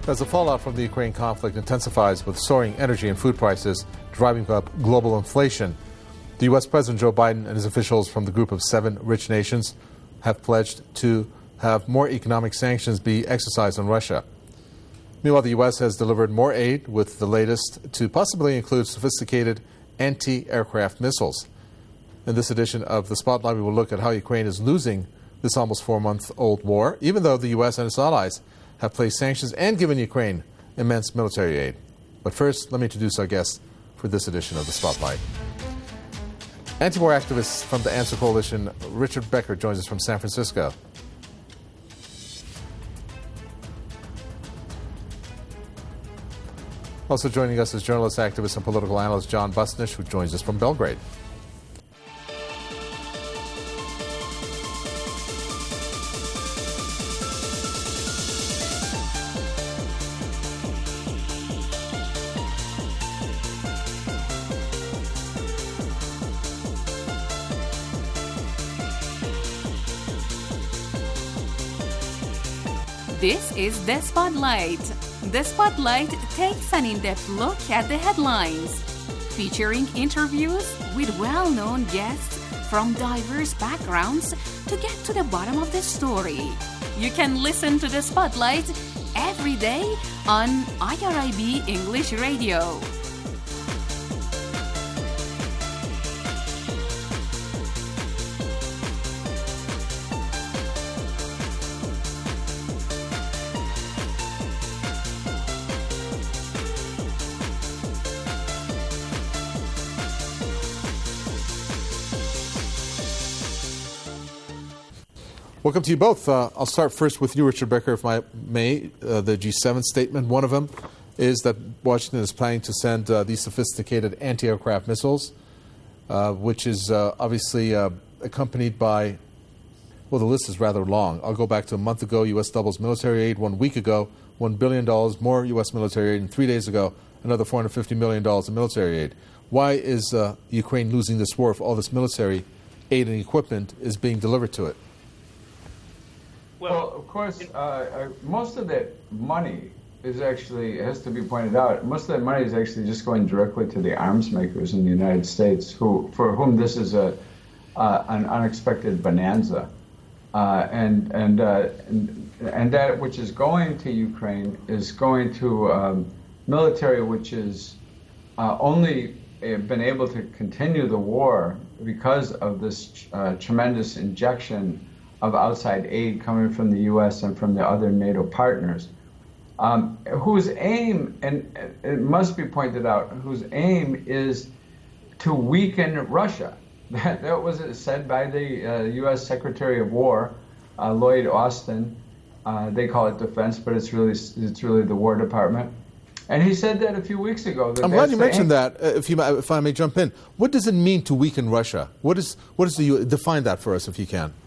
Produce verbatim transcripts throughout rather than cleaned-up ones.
As the fallout from the Ukraine conflict intensifies with soaring energy and food prices driving up global inflation, the U S President Joe Biden and his officials from the group of seven rich nations have pledged to have more economic sanctions be exercised on Russia. Meanwhile, the U S has delivered more aid, with the latest to possibly include sophisticated anti-aircraft missiles. In this edition of The Spotlight, we will look at how Ukraine is losing this almost four-month-old war, even though the U S and its allies have placed sanctions and given Ukraine immense military aid. But first, let me introduce our guests for this edition of The Spotlight. Anti-war activist from the Answer Coalition, Richard Becker, joins us from San Francisco. Also joining us is journalist, activist, and political analyst John Busnich, who joins us from Belgrade. This is The Spotlight. The Spotlight takes an in-depth look at the headlines, featuring interviews with well-known guests from diverse backgrounds to get to the bottom of the story. You can listen to The Spotlight every day on I R I B English Radio. Welcome to you both. Uh, I'll start first with you, Richard Becker, if I may. Uh, the G seven statement, one of them is that Washington is planning to send uh, these sophisticated anti-aircraft missiles, uh, which is uh, obviously uh, accompanied by, well, the list is rather long. I'll go back to a month ago, U S doubles military aid. One week ago, one billion dollars more U S military aid. And three days ago, another four hundred fifty million dollars in military aid. Why is uh, Ukraine losing this war if all this military aid and equipment is being delivered to it? Well, of course, uh, uh, most of that money is actually, has to be pointed out, most of that money is actually just going directly to the arms makers in the United States, who, for whom this is a uh, an unexpected bonanza. Uh, and, and, uh, and and that which is going to Ukraine is going to um, military which is uh, only been able to continue the war because of this uh, tremendous injection of outside aid coming from the U S and from the other NATO partners, um, whose aim, and it must be pointed out, whose aim is to weaken Russia. That, that was said by the uh, U S Secretary of War, uh, Lloyd Austin. Uh, they call it defense, but it's really it's really the War Department. And he said that a few weeks ago. That I'm glad you mentioned that. Uh, if you if I may jump in, what does it mean to weaken Russia? What is what is the define that for us if you can?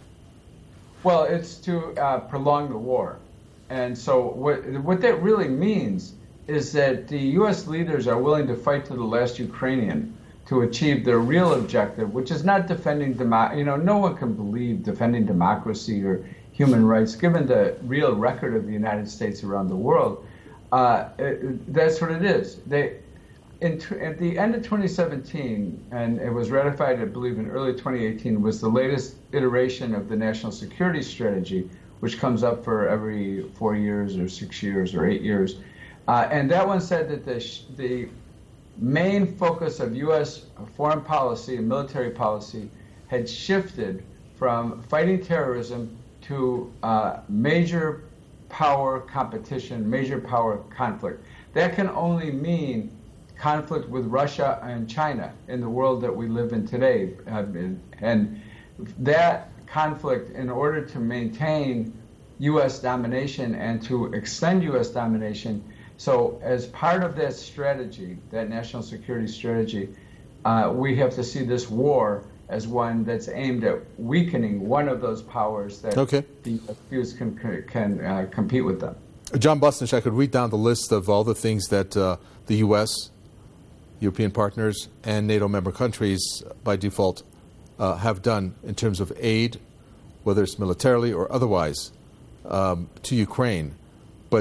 Well, it's to uh, prolong the war. And so what what that really means is that the U S leaders are willing to fight to the last Ukrainian to achieve their real objective, which is not defending demo- you know, no one can believe defending democracy or human rights, given the real record of the United States around the world. Uh, it, that's what it is. They, in t- at the end of twenty seventeen, and it was ratified, I believe, in early twenty eighteen, was the latest iteration of the national security strategy, which comes up for every four years or six years or eight years. Uh, and that one said that the, sh- the main focus of U S foreign policy and military policy had shifted from fighting terrorism to uh, major power competition, major power conflict. That can only mean conflict with Russia and China in the world that we live in today. Uh, and that conflict, in order to maintain U S domination and to extend U S domination, so as part of that strategy, that national security strategy, uh, we have to see this war as one that's aimed at weakening one of those powers that okay. the views can, can uh, compete with them. John Busnich, I could read down the list of all the things that uh, the U S, European partners, and NATO member countries, by default, uh, have done in terms of aid, whether it's militarily or otherwise, um, to Ukraine. But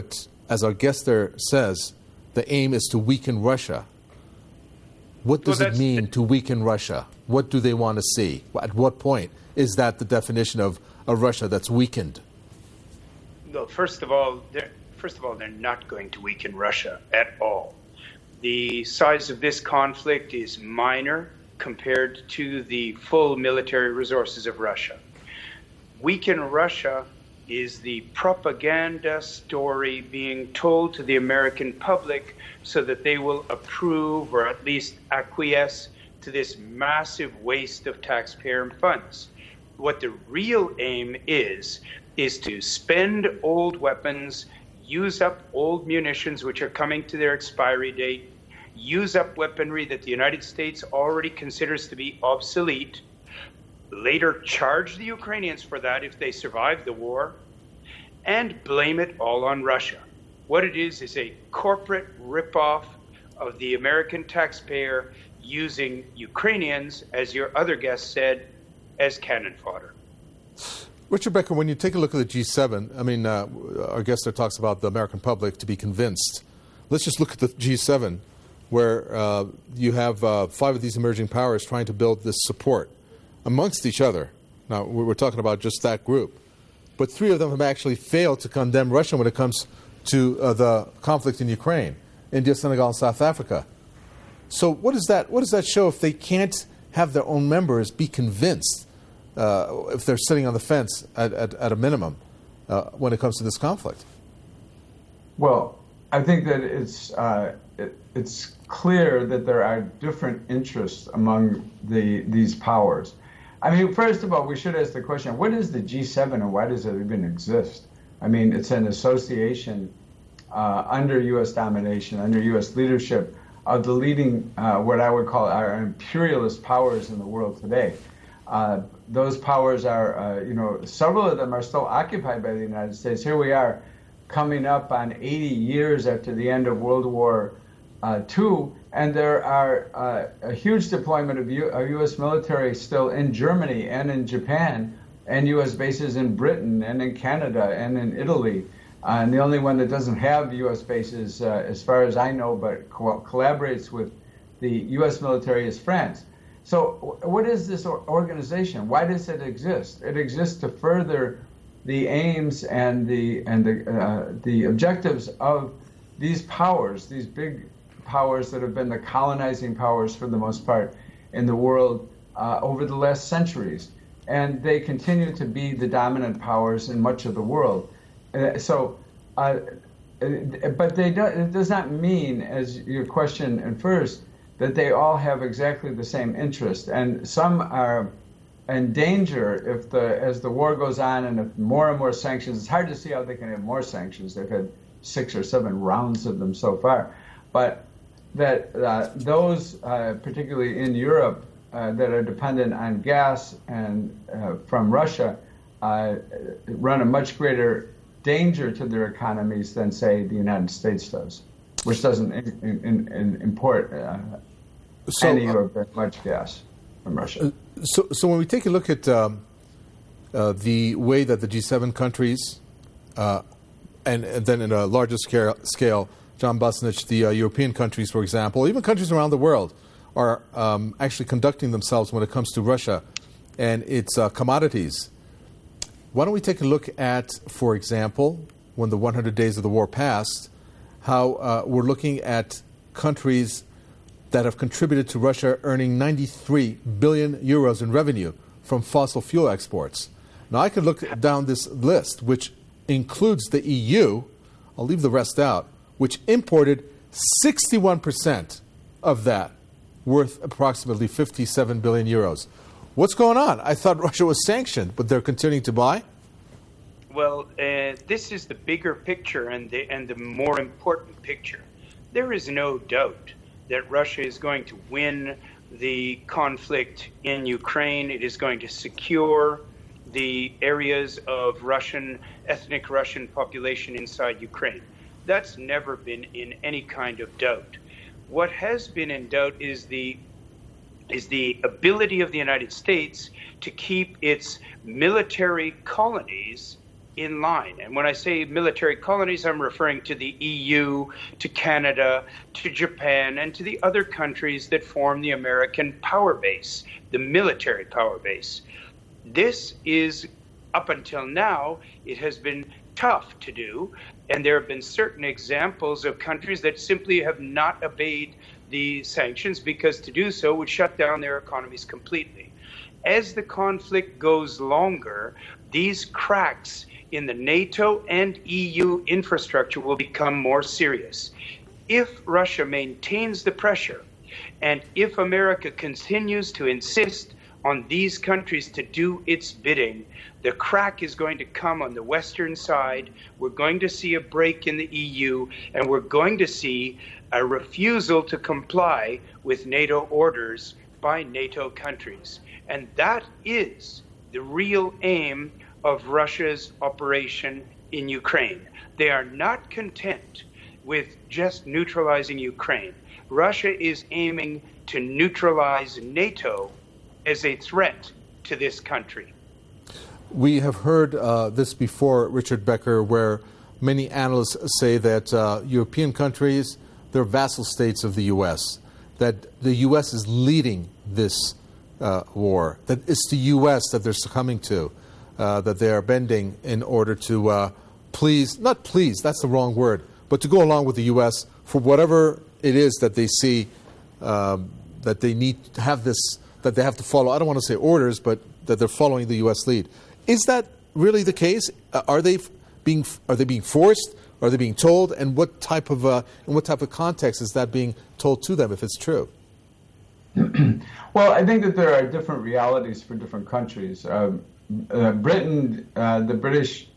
as our guest there says, the aim is to weaken Russia. What does well, it mean to weaken Russia? What do they want to see? At what point is that the definition of a Russia that's weakened? Well, first of all, first of all, they're not going to weaken Russia at all. The size of this conflict is minor compared to the full military resources of Russia. Weaken Russia is the propaganda story being told to the American public so that they will approve or at least acquiesce to this massive waste of taxpayer funds. What the real aim is, is to spend old weapons, use up old munitions which are coming to their expiry date, use up weaponry that the United States already considers to be obsolete, later charge the Ukrainians for that if they survive the war, and blame it all on Russia. What it is is a corporate ripoff of the American taxpayer using Ukrainians, as your other guest said, as cannon fodder. Richard Becker, when you take a look at the G seven, I mean, uh, our guest there talks about the American public to be convinced. Let's just look at the G seven, where uh, you have uh, five of these emerging powers trying to build this support amongst each other. Now, we're talking about just that group. But three of them have actually failed to condemn Russia when it comes to uh, the conflict in Ukraine, India, Senegal, and South Africa. So what does that, what does that show if they can't have their own members be convinced, uh, if they're sitting on the fence at, at, at a minimum uh, when it comes to this conflict? Well, I think that it's uh, it, it's clear that there are different interests among the these powers. I mean, first of all, we should ask the question, what is the G seven and why does it even exist? I mean, it's an association uh, under U S domination, under U S leadership of the leading, uh, what I would call our imperialist powers in the world today. Uh, those powers are, uh, you know, several of them are still occupied by the United States. Here we are coming up on eighty years after the end of World War uh, Two, and there are uh, a huge deployment of U- of U S military still in Germany and in Japan, and U S bases in Britain and in Canada and in Italy. Uh, and the only one that doesn't have U S bases, uh, as far as I know, but co- collaborates with the U S military is France. So w- what is this or- organization? Why does it exist? It exists to further the aims and the and the uh, the objectives of these powers, these big powers that have been the colonizing powers for the most part in the world uh, over the last centuries. And they continue to be the dominant powers in much of the world. Uh, so, uh, but they do, it does not mean, as your question infers, that they all have exactly the same interest. And some are in danger if the as the war goes on and if more and more sanctions. It's hard to see how they can have more sanctions. They've had six or seven rounds of them so far. But that uh, those, uh, particularly in Europe, uh, that are dependent on gas and uh, from Russia, uh, run a much greater danger to their economies than, say, the United States does, which doesn't in, in, in import uh, so, any or very much gas from Russia. So, so when we take a look at um, uh, the way that the G seven countries, uh, and, and then in a larger scale, scale John Bosnich, the uh, European countries, for example, even countries around the world, are um, actually conducting themselves when it comes to Russia and its uh, commodities. Why don't we take a look at, for example, when the one hundred days of the war passed, how uh, we're looking at countries that have contributed to Russia earning ninety-three billion euros in revenue from fossil fuel exports. Now, I could look down this list, which includes the E U, I'll leave the rest out, which imported sixty-one percent of that, worth approximately fifty-seven billion euros. What's going on? I thought Russia was sanctioned, but they're continuing to buy? Well, uh, this is the bigger picture and the, and the more important picture. There is no doubt that Russia is going to win the conflict in Ukraine. It is going to secure the areas of Russian, ethnic Russian population inside Ukraine. That's never been in any kind of doubt. What has been in doubt is the is the ability of the United States to keep its military colonies in line. And when I say military colonies, I'm referring to the E U, to Canada, to Japan, and to the other countries that form the American power base, the military power base. This is, up until now, it has been tough to do, and there have been certain examples of countries that simply have not obeyed the sanctions because to do so would shut down their economies completely. As the conflict goes longer, these cracks in the NATO and E U infrastructure will become more serious. If Russia maintains the pressure, and if America continues to insist on these countries to do its bidding, the crack is going to come on the western side. We're going to see a break in the E U, and we're going to see a refusal to comply with NATO orders by NATO countries. And that is the real aim of Russia's operation in Ukraine. They are not content with just neutralizing Ukraine. Russia is aiming to neutralize NATO as a threat to this country. We have heard uh, this before, Richard Becker, where many analysts say that uh, European countries, they're vassal states of the U S, that the U S is leading this uh, war, that it's the U S that they're succumbing to, uh, that they are bending in order to uh, please, not please, that's the wrong word, but to go along with the U S for whatever it is that they see um, that they need to have this, that they have to follow. I don't want to say orders, but that they're following the U S lead. Is that really the case? Uh, are they being are they being forced? Are they being told? And what type of uh, in what type of context is that being told to them if it's true? Well, I think that there are different realities for different countries. Uh, uh, Britain, uh, the British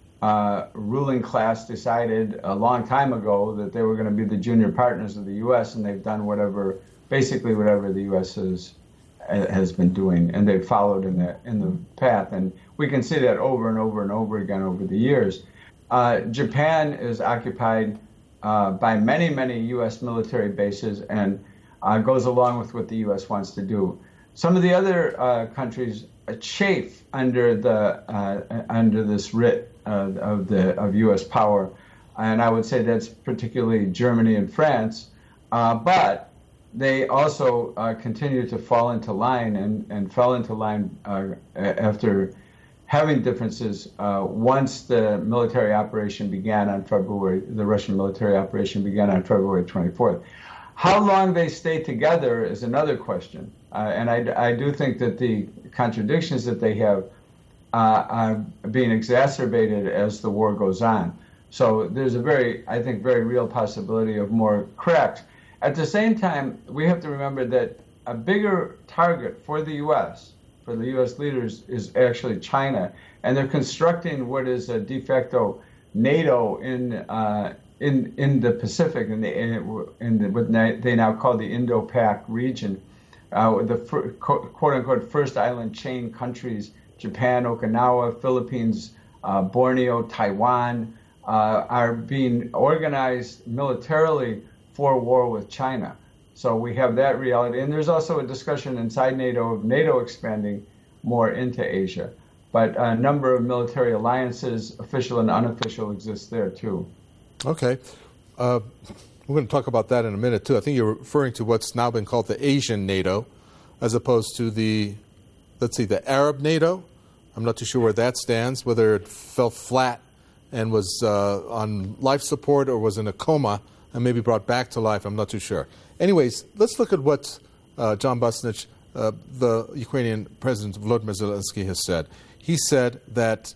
uh, ruling class decided a long time ago that they were going to be the junior partners of the U S, and they've done whatever, basically whatever the U S has has been doing, and they've followed in the in the path. And we can see that over and over and over again over the years. Uh, Japan is occupied uh, by many, many U S military bases and uh, goes along with what the U S wants to do. Some of the other uh, countries chafe under the uh, under this writ uh, of the of U S power, and I would say that's particularly Germany and France. Uh, but they also uh, continue to fall into line and, and fell into line uh, after having differences uh, once the military operation began on February, the Russian military operation began on February twenty-fourth. How long they stay together is another question. Uh, and I, I do think that the contradictions that they have uh, are being exacerbated as the war goes on. So there's a very, I think, very real possibility of more cracks. At the same time, we have to remember that a bigger target for the U S, for the U S leaders, is actually China. And they're constructing what is a de facto NATO in uh, in in the Pacific, in the, in the what they now call the Indo-Pac region. Uh, the quote-unquote first island chain countries, Japan, Okinawa, Philippines, uh, Borneo, Taiwan, uh, are being organized militarily for war with China. So we have that reality. And there's also a discussion inside NATO of NATO expanding more into Asia. But a number of military alliances, official and unofficial, exist there too. Okay. Uh, we're going to talk about that in a minute too. I think you're referring to what's now been called the Asian NATO, as opposed to the, let's see, the Arab NATO. I'm not too sure where that stands, whether it fell flat and was uh, on life support or was in a coma and maybe brought back to life. I'm not too sure. Anyways, let's look at what uh, John Busnich, uh, the Ukrainian President Volodymyr Zelensky, has said. He said that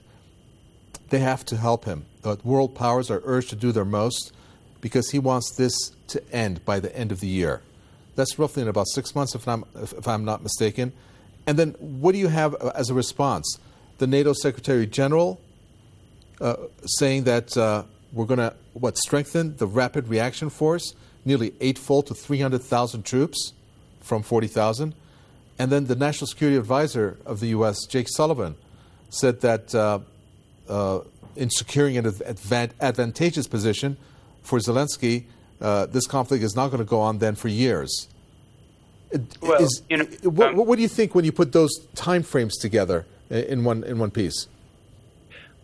they have to help him. That world powers are urged to do their most because he wants this to end by the end of the year. That's roughly in about six months, if I'm, if I'm not mistaken. And then what do you have as a response? The NATO Secretary General uh, saying that uh, we're going to, what, strengthen the Rapid Reaction Force, nearly eightfold to three hundred thousand troops from forty thousand. And then the National Security Advisor of the U S, Jake Sullivan, said that uh, uh, in securing an advan- advantageous position for Zelensky, uh, this conflict is not going to go on then for years. Well, is, you know, what, um, what do you think when you put those time frames together in one in one piece?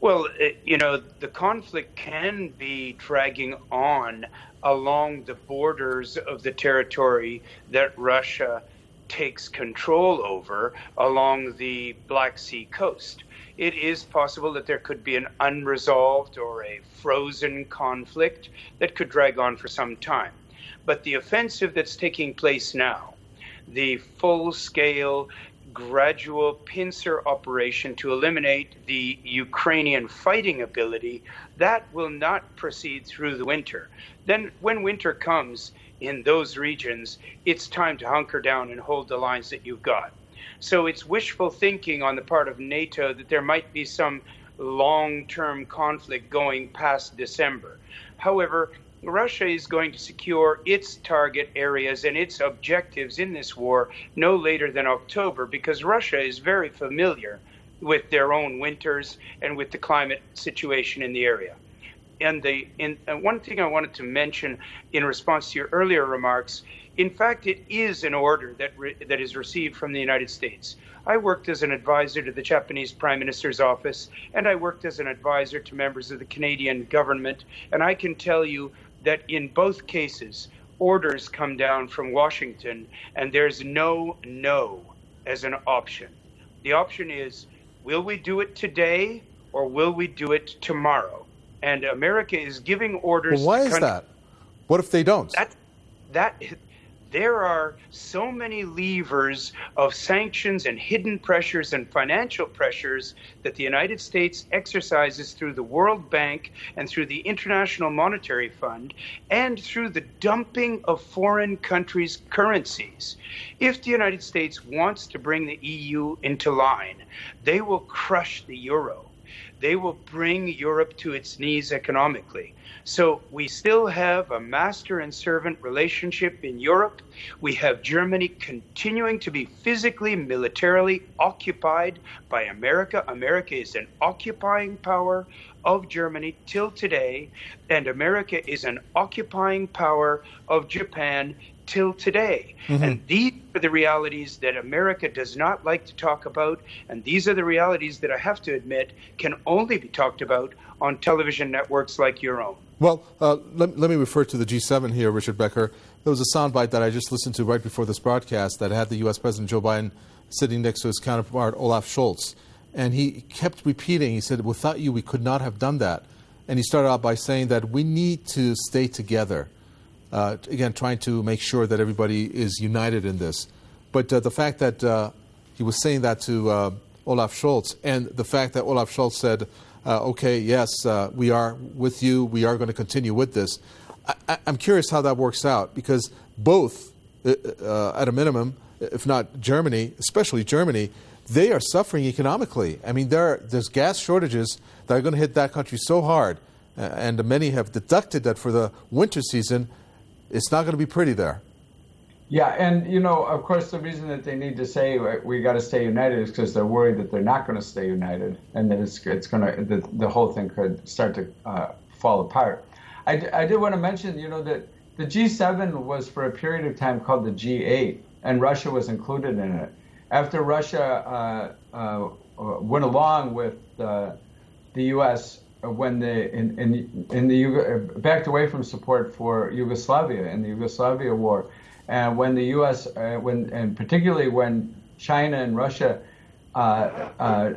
Well, uh, you know, the conflict can be dragging on along the borders of the territory that Russia takes control over along the Black Sea coast. It is possible that there could be an unresolved or a frozen conflict that could drag on for some time. But the offensive that's taking place now, the full-scale, gradual pincer operation to eliminate the Ukrainian fighting ability, that will not proceed through the winter. Then when winter comes in those regions, it's time to hunker down and hold the lines that you've got. So it's wishful thinking on the part of NATO that there might be some long-term conflict going past December. However, Russia is going to secure its target areas and its objectives in this war no later than October, because Russia is very familiar with their own winters and with the climate situation in the area. And, the, in, and one thing I wanted to mention in response to your earlier remarks, in fact, it is an order that re, that is received from the United States. I worked as an advisor to the Japanese Prime Minister's office, and I worked as an advisor to members of the Canadian government, and I can tell you that in both cases, orders come down from Washington, and there's no no as an option. The option is, will we do it today or will we do it tomorrow? And America is giving orders. Well, why to is country- that? What if they don't? That, that, there are so many levers of sanctions and hidden pressures and financial pressures that the United States exercises through the World Bank and through the International Monetary Fund and through the dumping of foreign countries' currencies. If the United States wants to bring the E U into line, they will crush the euro. They will bring Europe to its knees economically. So we still have a master and servant relationship in Europe. We have Germany continuing to be physically, militarily occupied by America. America is an occupying power of Germany till today, and America is an occupying power of Japan till today. Mm-hmm. And these are the realities that America does not like to talk about, and these are the realities that I have to admit can only be talked about on television networks like your own. Well, uh, let, let me refer to the G seven here, Richard Becker. There was a soundbite that I just listened to right before this broadcast that had the U S President Joe Biden sitting next to his counterpart, Olaf Scholz. And he kept repeating, he said, without you, we could not have done that. And he started out by saying that we need to stay together. Uh, again, trying to make sure that everybody is united in this. But uh, the fact that uh, he was saying that to uh, Olaf Scholz, and the fact that Olaf Scholz said, uh, okay, yes, uh, we are with you, we are going to continue with this. I- I'm curious how that works out, because both, uh, at a minimum, if not Germany, especially Germany, they are suffering economically. I mean, there are, there's gas shortages that are going to hit that country so hard, uh, and many have deducted that for the winter season, it's not going to be pretty there. Yeah, and, you know, of course, the reason that they need to say we got to stay united is because they're worried that they're not going to stay united and that it's it's going to, the, the whole thing could start to uh, fall apart. I, d- I did want to mention, you know, that the G seven was for a period of time called the G eight, and Russia was included in it. After Russia uh, uh, went along with uh, the U S when the in in, in the backed away from support for Yugoslavia in the Yugoslavia war, and when the U S uh, when and particularly when China and Russia uh, uh,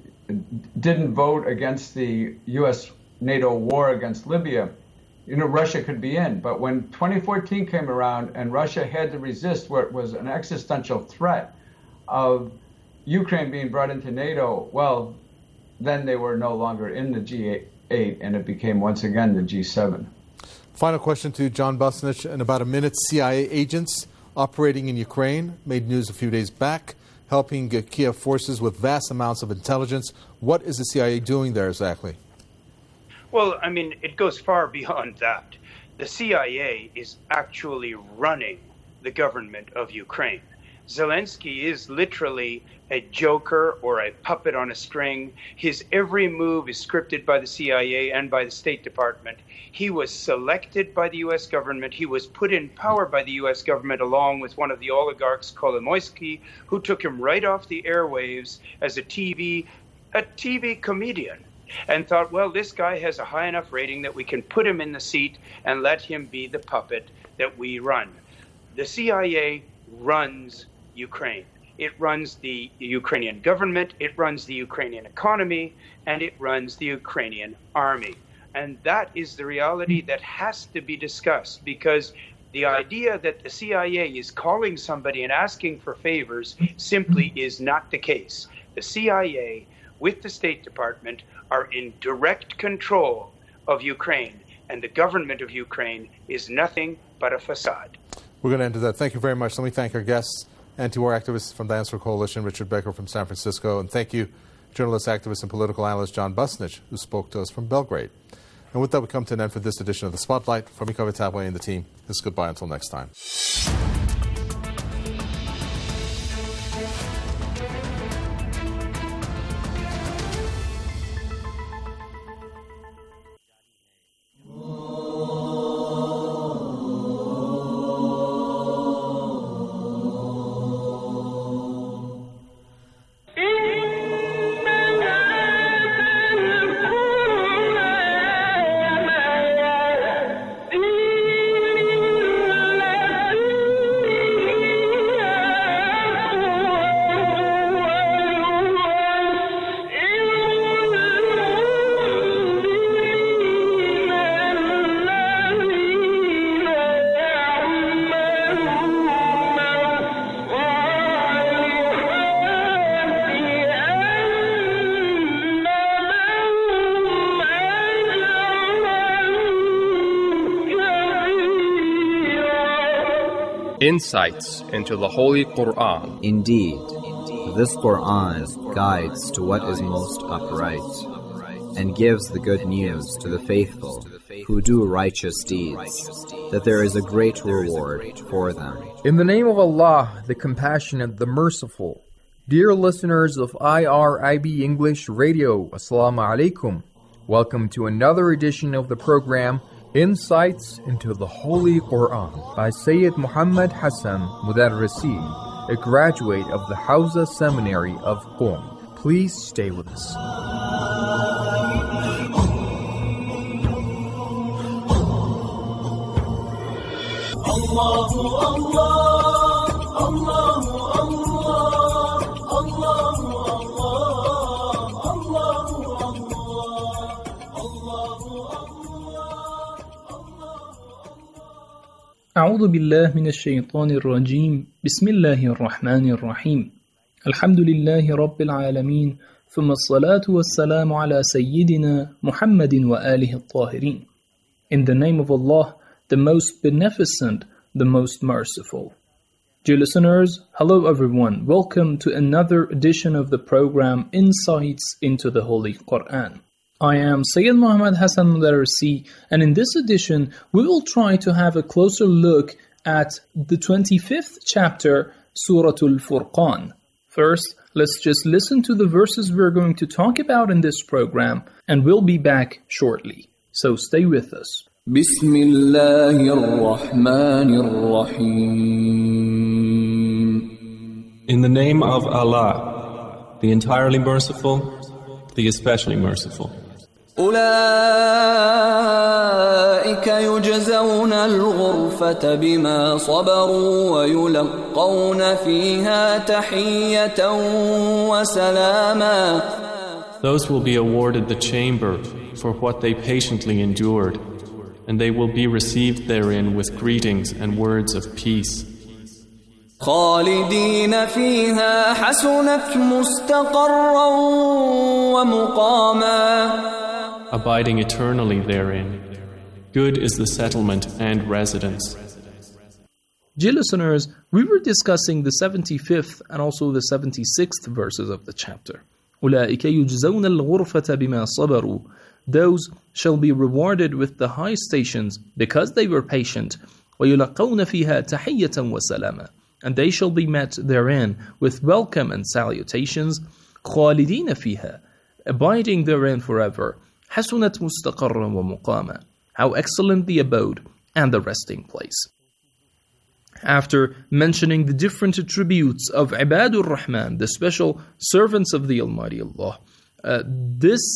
didn't vote against the U S NATO war against Libya, you know, Russia could be in. But when twenty fourteen came around and Russia had to resist where it was an existential threat of Ukraine being brought into NATO, well, then they were no longer in the G eight, and it became once again the G seven. Final question to John Busnich. In about a minute, C I A agents operating in Ukraine made news a few days back, helping Kiev forces with vast amounts of intelligence. What is the C I A doing there exactly? Well, I mean, it goes far beyond that. The C I A is actually running the government of Ukraine. Zelensky is literally a joker or a puppet on a string. His every move is scripted by the C I A and by the State Department. He was selected by the U S government. He was put in power by the U S government along with one of the oligarchs, Kolomoisky, who took him right off the airwaves as a T V, a T V comedian. and thought, well, this guy has a high enough rating that we can put him in the seat and let him be the puppet that we run. The C I A runs Ukraine. It runs the Ukrainian government, it runs the Ukrainian economy, and it runs the Ukrainian army. And that is the reality that has to be discussed, because the idea that the C I A is calling somebody and asking for favors simply is not the case. The C I A, with the State Department, are in direct control of Ukraine, and the government of Ukraine is nothing but a facade. We're going to end that. Thank you very much. Let me thank our guests, anti-war activist from the Answer Coalition, Richard Becker from San Francisco, and thank you, journalist, activist, and political analyst John Busnich, who spoke to us from Belgrade. And with that, we come to an end for this edition of The Spotlight. From Mika Tabwe and the team, this is goodbye until next time. Insights into the Holy Quran. Indeed, this Quran is guides to what is most upright, and gives the good news to the faithful who do righteous deeds, that there is a great reward for them. In the name of Allah, the Compassionate, the Merciful. Dear listeners of I R I B English Radio, Assalamu alaikum. Welcome to another edition of the program Insights into the Holy Quran by Sayyid Muhammad Hassan Mudarrisi, a graduate of the Hawza Seminary of Qom. Please stay with us. Allahu Allah, Allahu Allah, Allahu Allah, Allahu أعوذ بالله من الشيطان الرجيم بسم الله الرحمن الرحيم الحمد لله رب العالمين ثم الصلاة والسلام على سيدنا محمد وآله الطاهرين. In the name of Allah, the most beneficent, the most merciful. Dear listeners, hello everyone. Welcome to another edition of the program Insights into the Holy Quran. I am Sayyid Muhammad Hassan Mudarrisi, and in this edition, we will try to have a closer look at the twenty-fifth chapter, Surah Al-Furqan. First, let's just listen to the verses we're going to talk about in this program, and we'll be back shortly. So stay with us. Bismillahir-Rahmanir-Rahim. In the name of Allah, the entirely merciful, the especially merciful. أولئك يجزون الغرفة بما صبروا ويلقون فيها تحية وسلاما. Those will be awarded the chamber for what they patiently endured, and they will be received therein with greetings and words of peace. خالدين فيها حسنت مستقرا ومقاما. Abiding eternally therein. Good is the settlement and residence. Dear listeners, we were discussing the seventy-fifth and also the seventy-sixth verses of the chapter. أولئك يجزون الغرفة بما صبروا. Those shall be rewarded with the high stations because they were patient. ويلقون فيها تحية وسلاما. And they shall be met therein with welcome and salutations. خالدين فيها. Abiding therein forever. حسنت مستقرا ومقاما. How excellent the abode and the resting place. After mentioning the different attributes of Ibadur Rahman, the special servants of the Almighty Allah, uh, this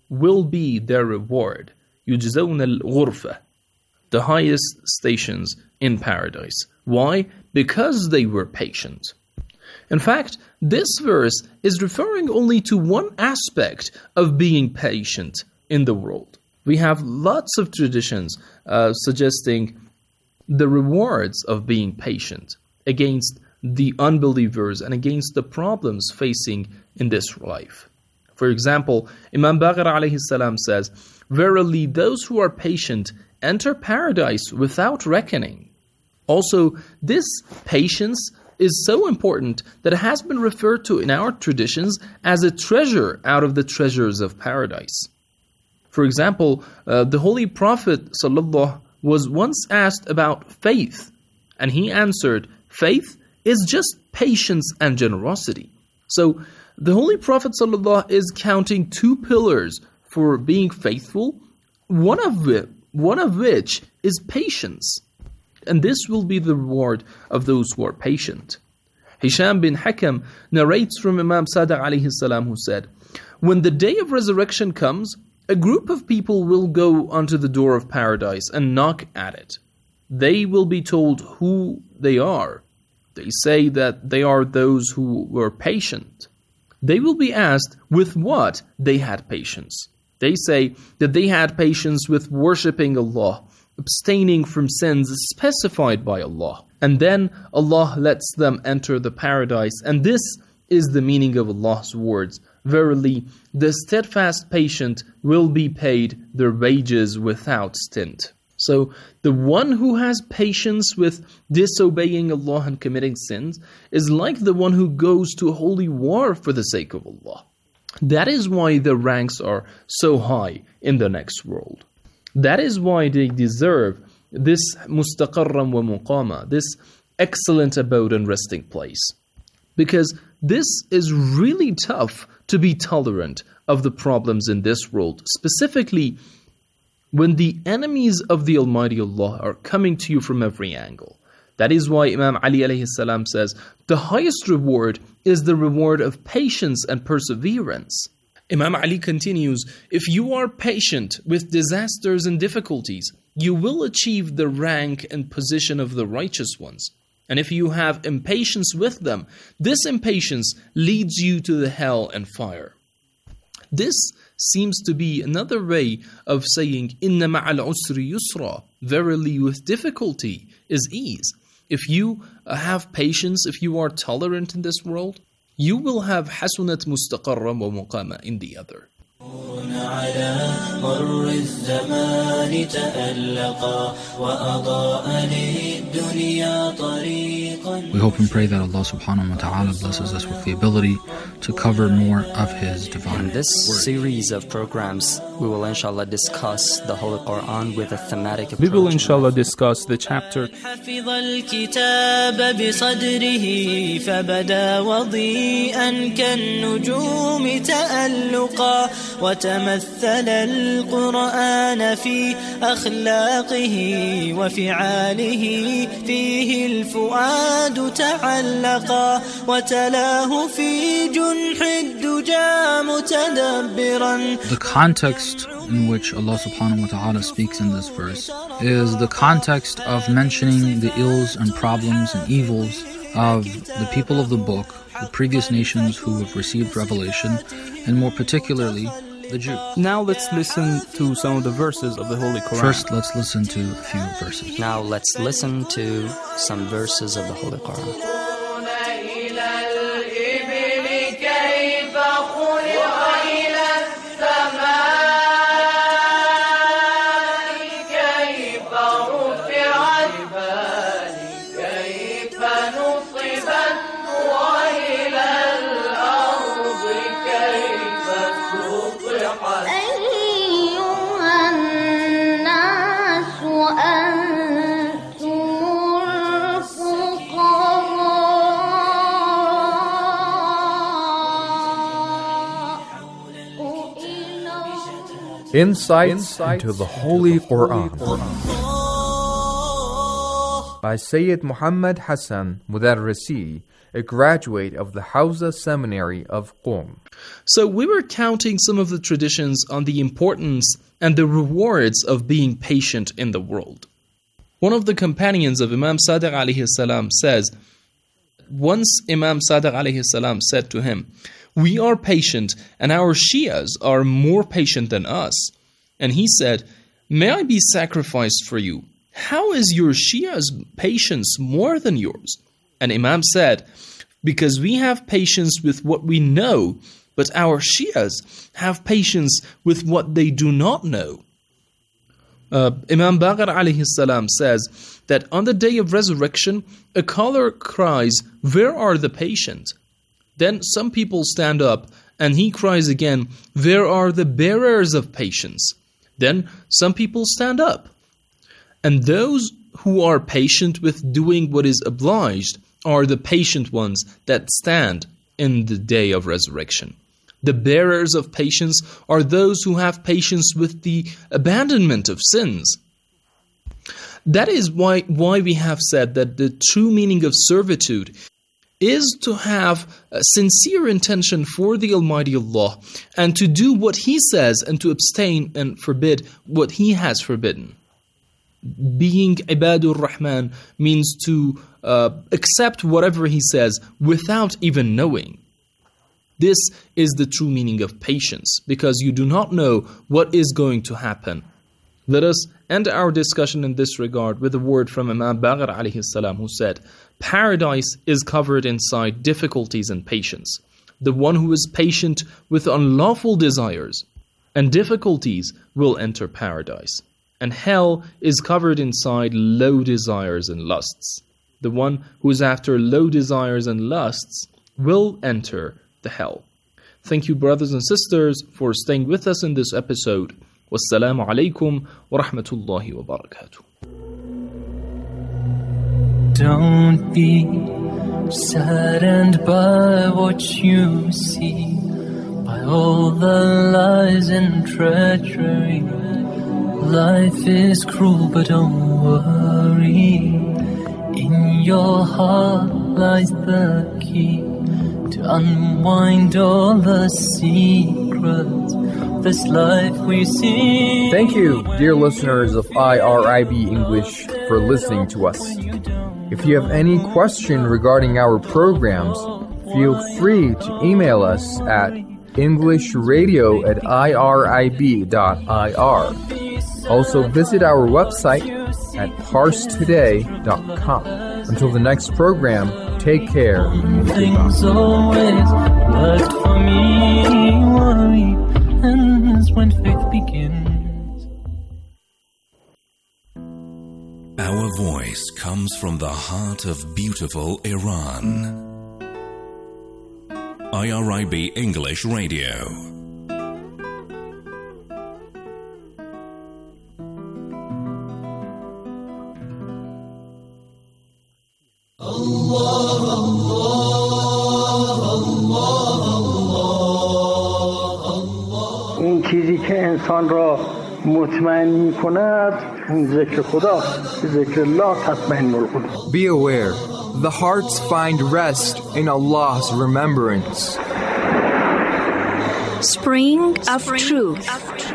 will be their reward. يُجْزَوْنَ الْغُرْفَةِ, the highest stations in paradise. Why? Because they were patient. In fact, this verse is referring only to one aspect of being patient in the world. We have lots of traditions uh, suggesting the rewards of being patient against the unbelievers and against the problems facing in this life. For example, Imam Baqir alayhi salam says, "Verily, those who are patient enter paradise without reckoning." Also, this patience is so important that it has been referred to in our traditions as a treasure out of the treasures of paradise. For example, uh, the Holy Prophet sallallahu was once asked about faith, and he answered, "Faith is just patience and generosity." So, the Holy Prophet sallallahu is counting two pillars for being faithful, one of it, one of which is patience. And this will be the reward of those who are patient. Hisham bin Hakam narrates from Imam Sadiq alayhi salam, who said, "When the day of resurrection comes, a group of people will go unto the door of paradise and knock at it. They will be told who they are. They say that they are those who were patient. They will be asked with what they had patience. They say that they had patience with worshipping Allah, abstaining from sins specified by Allah. And then Allah lets them enter the paradise. And this is the meaning of Allah's words. Verily, the steadfast patient will be paid their wages without stint." So, the one who has patience with disobeying Allah and committing sins is like the one who goes to a holy war for the sake of Allah. That is why the ranks are so high in the next world. That is why they deserve this mustaqarran wa muqama, this excellent abode and resting place. Because this is really tough to be tolerant of the problems in this world, specifically when the enemies of the Almighty Allah are coming to you from every angle. That is why Imam Ali alayhi salam says, the highest reward is the reward of patience and perseverance. Imam Ali continues, if you are patient with disasters and difficulties, you will achieve the rank and position of the righteous ones. And if you have impatience with them, this impatience leads you to the hell and fire. This seems to be another way of saying, Inna ma'al usri yusra, verily with difficulty is ease. If you have patience, if you are tolerant in this world, you will have hasunat mustaqarra wa muqama in the other. We hope and pray that Allah subhanahu wa ta'ala blesses us with the ability to cover more of His divine In this word. series of programs, we will inshallah discuss the Holy Quran with a thematic approach. We will inshallah discuss the chapter حفظ الكتاب بصدره فبدا وضيئا كالنجوم تألقا وتمثل القرآن في أخلاقه وفعاله فيه الفؤاد تعلقا وتلاه في جنح الدجى متدبرا. The context in which Allah subhanahu wa ta'ala speaks in this verse is the context of mentioning the ills and problems and evils of the people of the book, the previous nations who have received revelation, and more particularly the Jews. Now let's listen to some of the verses of the Holy Quran. First, let's listen to a few verses. Now let's listen to some verses of the Holy Quran. Insights into the Holy Quran. by Sayyid Muhammad Hassan Mudarrisi, a graduate of the Hawza Seminary of Qom. So we were counting some of the traditions on the importance and the rewards of being patient in the world. One of the companions of Imam Sadiq alayhi salam says, once Imam Sadiq alayhi salam said to him, "We are patient and our Shias are more patient than us." And he said, "May I be sacrificed for you? How is your Shia's patience more than yours?" And Imam said, "Because we have patience with what we know, but our Shias have patience with what they do not know." Uh, Imam Baqir alayhi salam says that on the day of resurrection, a caller cries, "Where are the patient?" Then some people stand up and he cries again, "Where are the bearers of patience?" Then some people stand up. And those who are patient with doing what is obliged are the patient ones that stand in the day of resurrection. The bearers of patience are those who have patience with the abandonment of sins. That is why, why we have said that the true meaning of servitude is to have a sincere intention for the Almighty Allah and to do what He says and to abstain and forbid what He has forbidden. Being Ibadur Rahman means to uh, accept whatever He says without even knowing. This is the true meaning of patience, because you do not know what is going to happen. Let us end our discussion in this regard with a word from Imam Baqir alayhi salam, who said, "Paradise is covered inside difficulties and patience. The one who is patient with unlawful desires and difficulties will enter paradise. And hell is covered inside low desires and lusts. The one who is after low desires and lusts will enter the hell." Thank you, brothers and sisters, for staying with us in this episode. Wassalamu alaikum wa rahmatullahi wa barakatuh. Don't be saddened by what you see, by all the lies and treachery. Life is cruel, but don't worry. In your heart lies the key to unwind all the secrets of this life we see. Thank you, dear listeners of I R I B English, for listening to us. If you have any question regarding our programs, feel free to email us at englishradio at irib dot I R. Also visit our website at parse today dot com. Until the next program, take care. Things always worked for me. Worry ends when faith begins. Our voice comes from the heart of beautiful Iran. I R I B English Radio. این چیزی که انسان را مطمئن می کند ذکر خدا، ذکر الله تطمئن القلوب. Be aware, the hearts find rest in Allah's remembrance. Spring of Truth.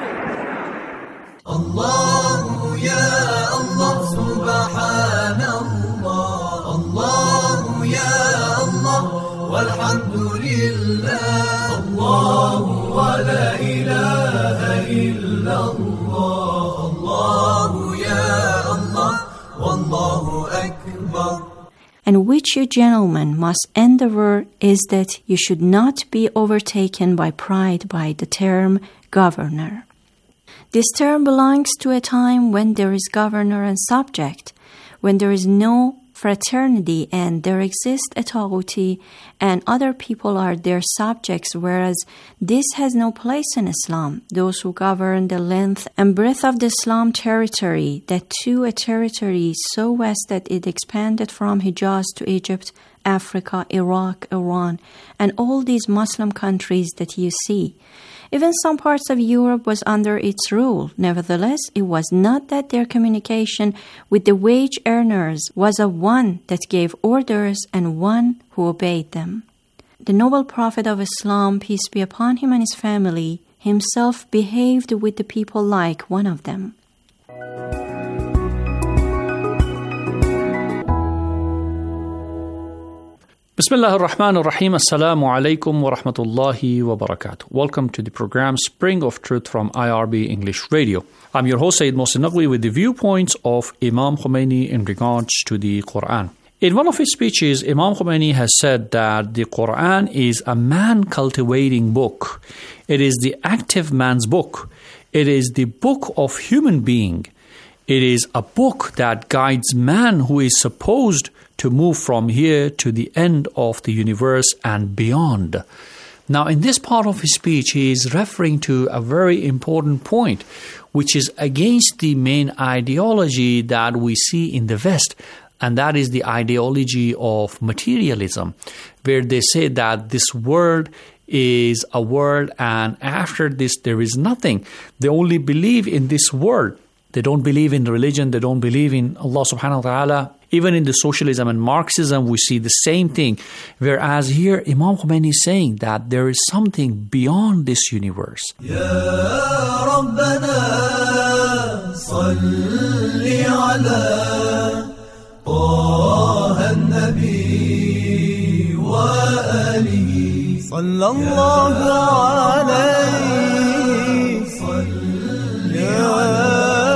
Allah ya Allah subhanallah, Allah ya Allah walhamdulillah, Allah wa la ilaha illallah, Allah ya Allah wallahu akbar. And which you gentlemen must endeavor is that you should not be overtaken by pride by the term governor. This term belongs to a time when there is governor and subject, when there is no fraternity and there exists a taghuti and other people are their subjects, whereas this has no place in Islam. Those who govern the length and breadth of the Islam territory, that too a territory so vast that it expanded from Hijaz to Egypt, Africa, Iraq, Iran, and all these Muslim countries that you see. Even some parts of Europe was under its rule. Nevertheless, it was not that their communication with the wage earners was of one that gave orders and one who obeyed them. The noble Prophet of Islam, peace be upon him and his family, himself behaved with the people like one of them. Bismillah ar-Rahman ar-Rahim. Assalamu alaikum wa rahmatullahi wa barakatuh. Welcome to the program Spring of Truth from I R B English Radio. I'm your host Sayyid Mohsin Naqvi with the viewpoints of Imam Khomeini in regards to the Quran. In one of his speeches, Imam Khomeini has said that the Quran is a man-cultivating book. It is the active man's book. It is the book of human being. It is a book that guides man who is supposed to move from here to the end of the universe and beyond. Now, in this part of his speech, he is referring to a very important point, which is against the main ideology that we see in the West, and that is the ideology of materialism, where they say that this world is a world and after this there is nothing. They only believe in this world. They don't believe in religion. They don't believe in Allah subhanahu wa ta'ala. Even in the socialism and Marxism, we see the same thing. Whereas here, Imam Khomeini is saying that there is something beyond this universe. Ya Rabbana, salli ala Taha an-Nabi wa alihi. Sallallahu alayhi. Salli ala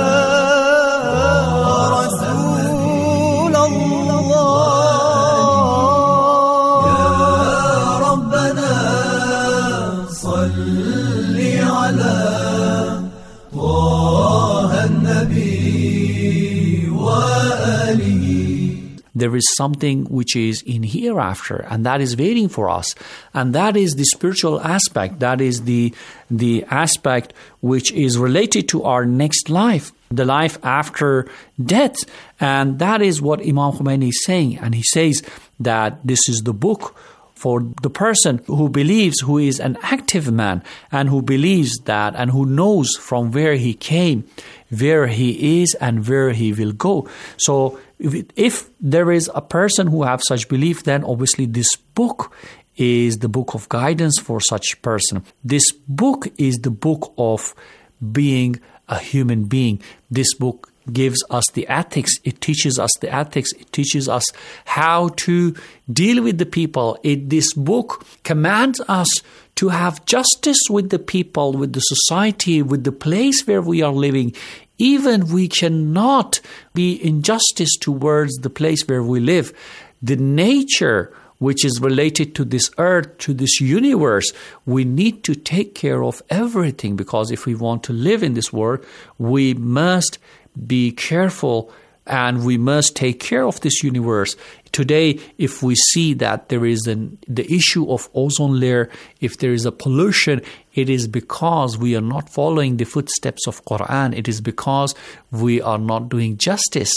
There is something which is in hereafter, and that is waiting for us. And that is the spiritual aspect. That is the, the aspect which is related to our next life, the life after death. And that is what Imam Khomeini is saying. And he says that this is the book for the person who believes, who is an active man, and who believes that, and who knows from where he came, where he is, and where he will go. So if, if there is a person who have such belief, then obviously this book is the book of guidance for such person. This book is the book of being a human being. This book gives us the ethics. It teaches us the ethics. It teaches us how to deal with the people. It, this book commands us to have justice with the people, with the society, with the place where we are living. Even we cannot be injustice towards the place where we live. The nature which is related to this earth, to this universe, we need to take care of everything, because if we want to live in this world, we must be careful and we must take care of this universe. Today, if we see that there is an, the issue of ozone layer, if there is a pollution, it is because we are not following the footsteps of Quran. It is because we are not doing justice.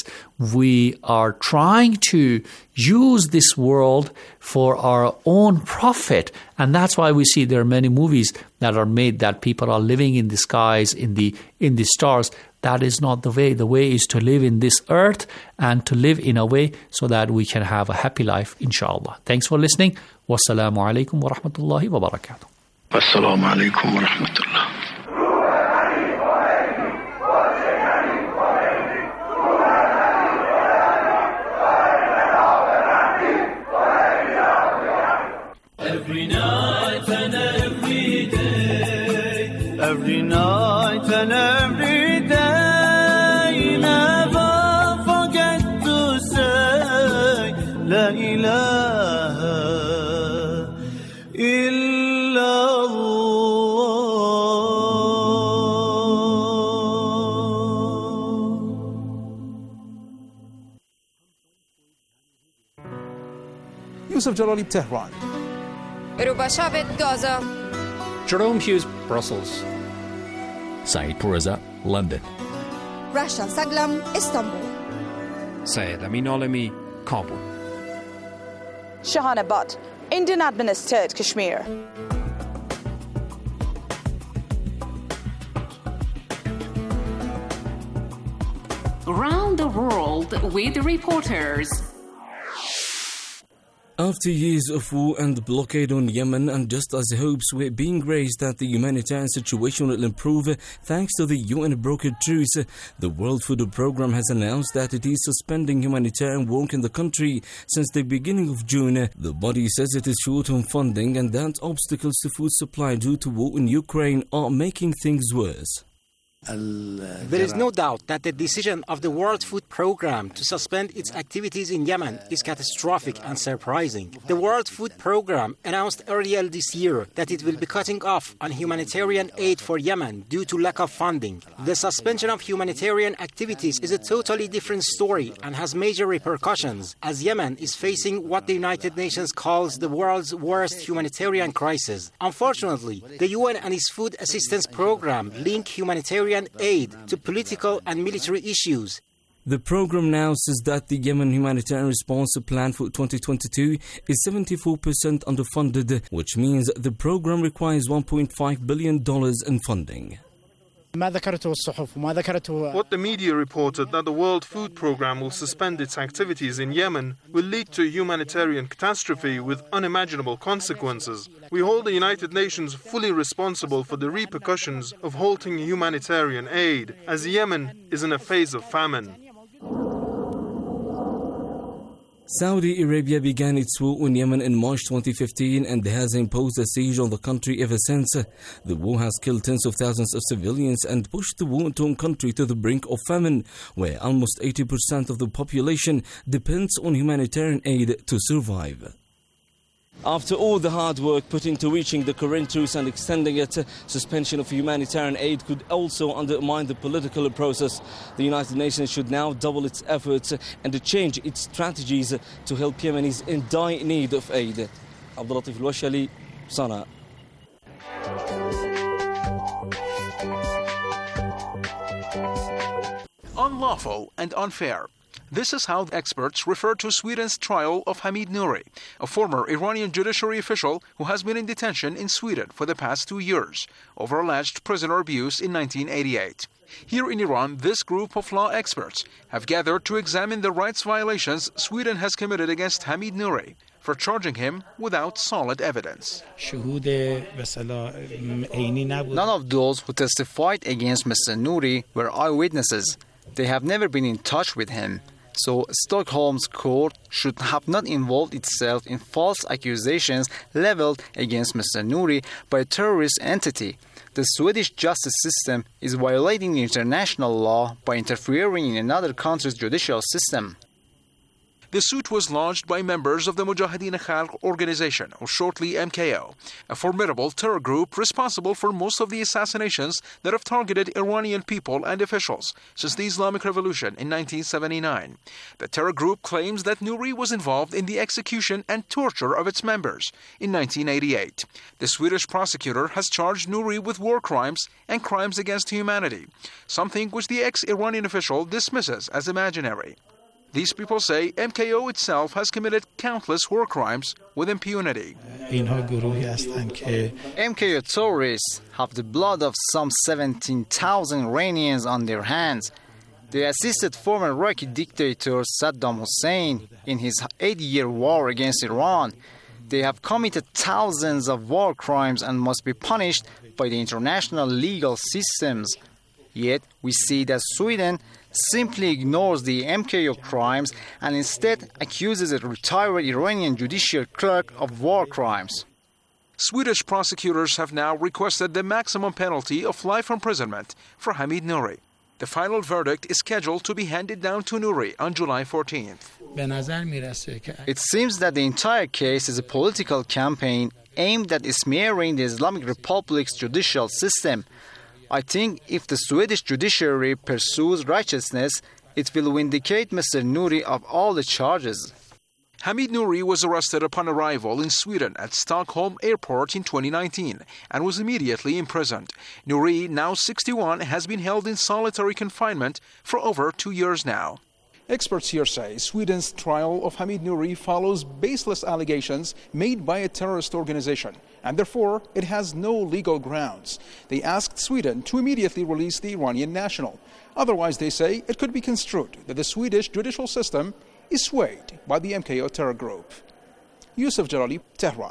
We are trying to use this world for our own profit. And that's why we see there are many movies that are made that people are living in the skies, in the in the stars. That is not the way. The way is to live in this earth and to live in a way so that we can have a happy life, inshallah. Thanks for listening. Wassalamu alaikum wa rahmatullahi wa barakatuh. Assalamu alaikum wa rahmatullah. Every night and every day, every night and every day, never forget to say La ilaha Yusuf Jalali, Tehran. Rubashavit, Gaza. Jerome Hughes, Brussels. Saeed Poureza, London. Rasha Saglam, Istanbul. Syed Amin Alami, Kabul. Shahana Butt, Indian administered Kashmir. the world with reporters. After years of war and blockade on Yemen, and just as hopes were being raised that the humanitarian situation will improve thanks to the U N-brokered truce, the World Food Programme has announced that it is suspending humanitarian work in the country since the beginning of June. The body says it is short on funding and that obstacles to food supply due to war in Ukraine are making things worse. There is no doubt that the decision of the World Food Programme to suspend its activities in Yemen is catastrophic and surprising. The World Food Programme announced earlier this year that it will be cutting off on humanitarian aid for Yemen due to lack of funding. The suspension of humanitarian activities is a totally different story and has major repercussions, as Yemen is facing what the United Nations calls the world's worst humanitarian crisis. Unfortunately, the U N and its Food Assistance Programme link humanitarian aid to political and military issues. The program announces that the Yemen humanitarian response plan for twenty twenty-two is seventy-four percent underfunded, which means the program requires one point five billion dollars in funding. What the media reported, that the World Food Programme will suspend its activities in Yemen, will lead to a humanitarian catastrophe with unimaginable consequences. We hold the United Nations fully responsible for the repercussions of halting humanitarian aid, as Yemen is in a phase of famine. Saudi Arabia began its war in Yemen in March twenty fifteen and has imposed a siege on the country ever since. The war has killed tens of thousands of civilians and pushed the war-torn country to the brink of famine, where almost eighty percent of the population depends on humanitarian aid to survive. After all the hard work put into reaching the current truce and extending it, suspension of humanitarian aid could also undermine the political process. The United Nations should now double its efforts and change its strategies to help Yemenis in dire need of aid. Abdul Latif Al-Washali, Sana. Unlawful and unfair. This is how experts refer to Sweden's trial of Hamid Nouri, a former Iranian judiciary official who has been in detention in Sweden for the past two years over alleged prisoner abuse in nineteen eighty-eight. Here in Iran, this group of law experts have gathered to examine the rights violations Sweden has committed against Hamid Nouri for charging him without solid evidence. None of those who testified against Mister Nouri were eyewitnesses. They have never been in touch with him. So Stockholm's court should have not involved itself in false accusations leveled against Mister Nouri by a terrorist entity. The Swedish justice system is violating international law by interfering in another country's judicial system. The suit was launched by members of the Mujahideen Khalq organization, or shortly M K O, a formidable terror group responsible for most of the assassinations that have targeted Iranian people and officials since the Islamic Revolution in nineteen seventy-nine. The terror group claims that Nouri was involved in the execution and torture of its members in nineteen eighty-eight. The Swedish prosecutor has charged Nouri with war crimes and crimes against humanity, something which the ex-Iranian official dismisses as imaginary. These people say M K O itself has committed countless war crimes with impunity. M K O terrorists have the blood of some seventeen thousand Iranians on their hands. They assisted former Iraqi dictator Saddam Hussein in his eight-year war against Iran. They have committed thousands of war crimes and must be punished by the international legal systems. Yet we see that Sweden simply ignores the M K O crimes and instead accuses a retired Iranian judicial clerk of war crimes. Swedish prosecutors have now requested the maximum penalty of life imprisonment for Hamid Nouri. The final verdict is scheduled to be handed down to Nouri on July fourteenth. It seems that the entire case is a political campaign aimed at smearing the Islamic Republic's judicial system. I think if the Swedish judiciary pursues righteousness, it will vindicate Mister Nouri of all the charges. Hamid Nouri was arrested upon arrival in Sweden at Stockholm Airport in twenty nineteen and was immediately imprisoned. Nouri, now sixty-one, has been held in solitary confinement for over two years now. Experts here say Sweden's trial of Hamid Nouri follows baseless allegations made by a terrorist organization and therefore it has no legal grounds. They asked Sweden to immediately release the Iranian national. Otherwise, they say, it could be construed that the Swedish judicial system is swayed by the M K O terror group. Yusuf Jalali, Tehran.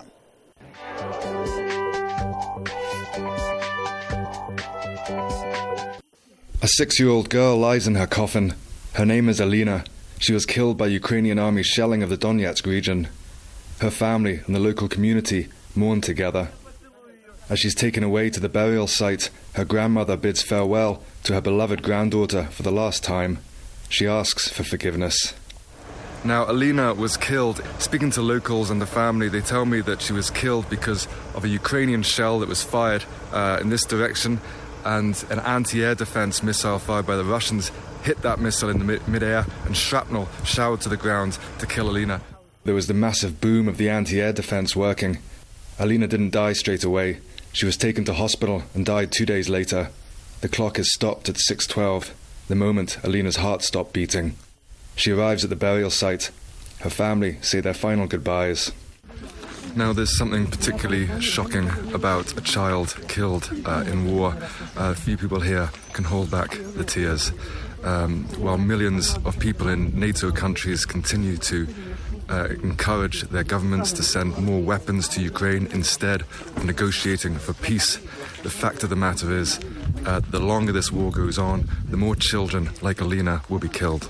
A six-year-old girl lies in her coffin. Her name is Alina. She was killed by Ukrainian army shelling of the Donetsk region. Her family and the local community mourn together. As she's taken away to the burial site, her grandmother bids farewell to her beloved granddaughter for the last time. She asks for forgiveness. Now, Alina was killed. Speaking to locals and the family, they tell me that she was killed because of a Ukrainian shell that was fired uh, in this direction, and an anti-air defense missile fired by the Russians hit that missile in the mid- mid-air, and shrapnel showered to the ground to kill Alina. There was the massive boom of the anti-air defense working. Alina didn't die straight away. She was taken to hospital and died two days later. The clock is stopped at six twelve, the moment Alina's heart stopped beating. She arrives at the burial site. Her family say their final goodbyes. Now, there's something particularly shocking about a child killed uh, in war. Uh, few people here can hold back the tears. Um, while millions of people in NATO countries continue to uh, encourage their governments to send more weapons to Ukraine instead of negotiating for peace, the fact of the matter is, uh, the longer this war goes on, the more children like Alina will be killed.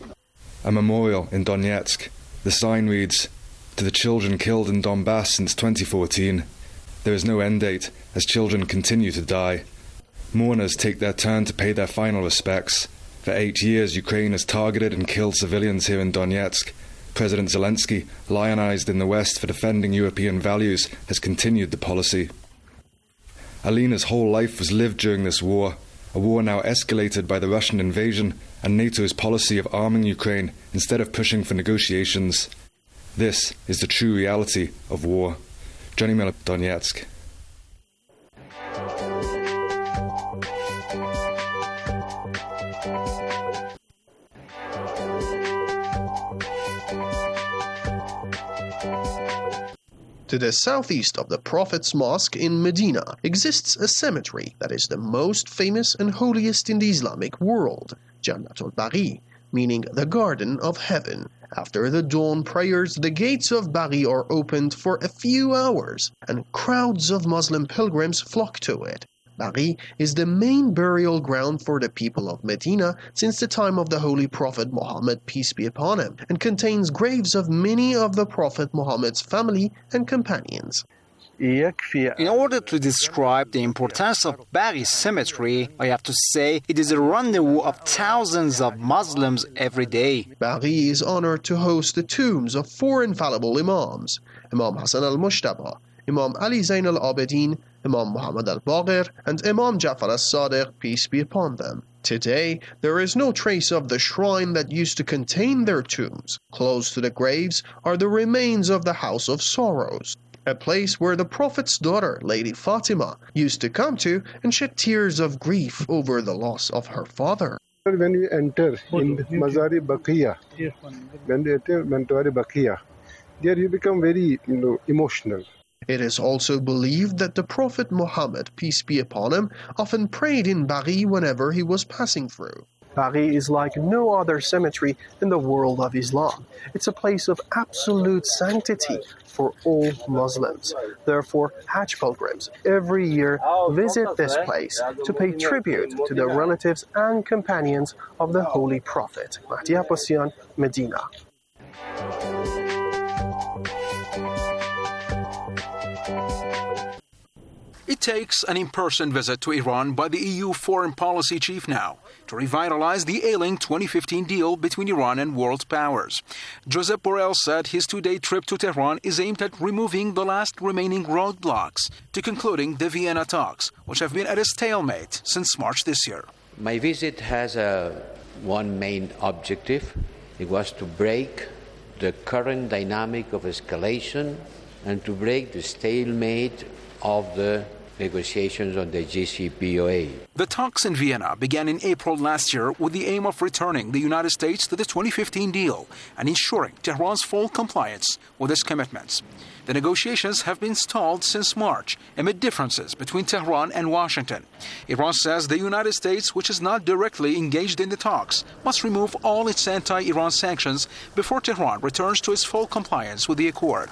A memorial in Donetsk. The sign reads, "To the children killed in Donbass since twenty fourteen. There is no end date as children continue to die. Mourners take their turn to pay their final respects. For eight years, Ukraine has targeted and killed civilians here in Donetsk. President Zelensky, lionized in the West for defending European values, has continued the policy." Alina's whole life was lived during this war, a war now escalated by the Russian invasion and NATO's policy of arming Ukraine instead of pushing for negotiations. This is the true reality of war. Johnny Miller, Donetsk. To the southeast of the Prophet's Mosque in Medina exists a cemetery that is the most famous and holiest in the Islamic world, Jannatul Baqi, meaning the Garden of Heaven. After the dawn prayers, the gates of Baqi are opened for a few hours, and crowds of Muslim pilgrims flock to it. Baqi is the main burial ground for the people of Medina since the time of the Holy Prophet Muhammad, peace be upon him, and contains graves of many of the Prophet Muhammad's family and companions. In order to describe the importance of Baqi Cemetery, I have to say it is a rendezvous of thousands of Muslims every day. Baqi is honored to host the tombs of four infallible Imams, Imam Hassan al-Mushtaba, Imam Ali Zain al-Abidin, Imam Muhammad al-Baqir, and Imam Ja'far al-Sadiq, peace be upon them. Today, there is no trace of the shrine that used to contain their tombs. Close to the graves are the remains of the House of Sorrows, a place where the Prophet's daughter, Lady Fatima, used to come to and shed tears of grief over the loss of her father. When we enter in Mazari Baqiya, when we enter Mazari Baqiya, there you become very, you know, emotional. It is also believed that the Prophet Muhammad, peace be upon him, often prayed in Baqi whenever he was passing through. Baqi is like no other cemetery in the world of Islam. It's a place of absolute sanctity for all Muslims. Therefore, Hajj pilgrims every year visit this place to pay tribute to the relatives and companions of the Holy Prophet. Mahdi Abbasian, Medina. It takes an in-person visit to Iran by the E U foreign policy chief now to revitalize the ailing twenty fifteen deal between Iran and world powers. Josep Borrell said his two-day trip to Tehran is aimed at removing the last remaining roadblocks to concluding the Vienna talks, which have been at a stalemate since March this year. My visit has a, one main objective. It was to break the current dynamic of escalation and to break the stalemate of the negotiations on the J C P O A. The talks in Vienna began in April last year with the aim of returning the United States to the twenty fifteen deal and ensuring Tehran's full compliance with its commitments. The negotiations have been stalled since March amid differences between Tehran and Washington. Iran says the United States, which is not directly engaged in the talks, must remove all its anti-Iran sanctions before Tehran returns to its full compliance with the accord.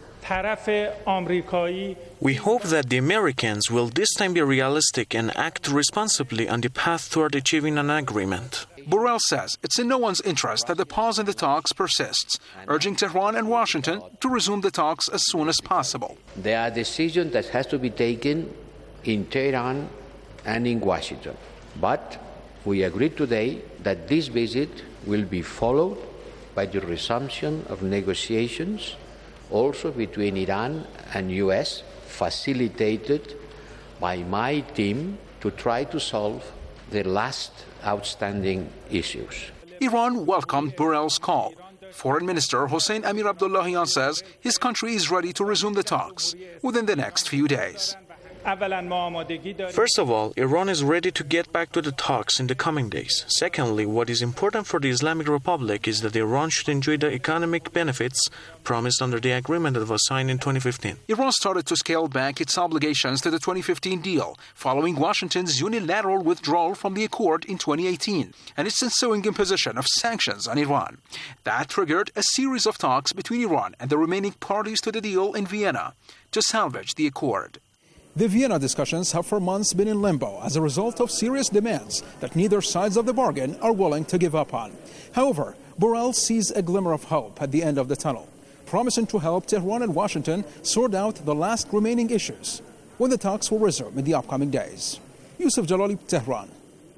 We hope that the Americans will this time be realistic and act responsibly on the path toward achieving an agreement. Borrell says it's in no one's interest that the pause in the talks persists, urging Tehran and Washington to resume the talks as soon as possible. There are decisions that has to be taken in Tehran and in Washington. But we agreed today that this visit will be followed by the resumption of negotiations also between Iran and U S, facilitated by my team to try to solve the last outstanding issues. Iran welcomed Borrell's call. Foreign Minister Hossein Amir Abdullahian says his country is ready to resume the talks within the next few days. First of all, Iran is ready to get back to the talks in the coming days. Secondly, what is important for the Islamic Republic is that Iran should enjoy the economic benefits promised under the agreement that was signed in twenty fifteen. Iran started to scale back its obligations to the twenty fifteen deal following Washington's unilateral withdrawal from the accord in twenty eighteen and its ensuing imposition of sanctions on Iran. That triggered a series of talks between Iran and the remaining parties to the deal in Vienna to salvage the accord. The Vienna discussions have for months been in limbo as a result of serious demands that neither sides of the bargain are willing to give up on. However, Borrell sees a glimmer of hope at the end of the tunnel, promising to help Tehran and Washington sort out the last remaining issues when the talks will resume in the upcoming days. Yusuf Jalali, Tehran.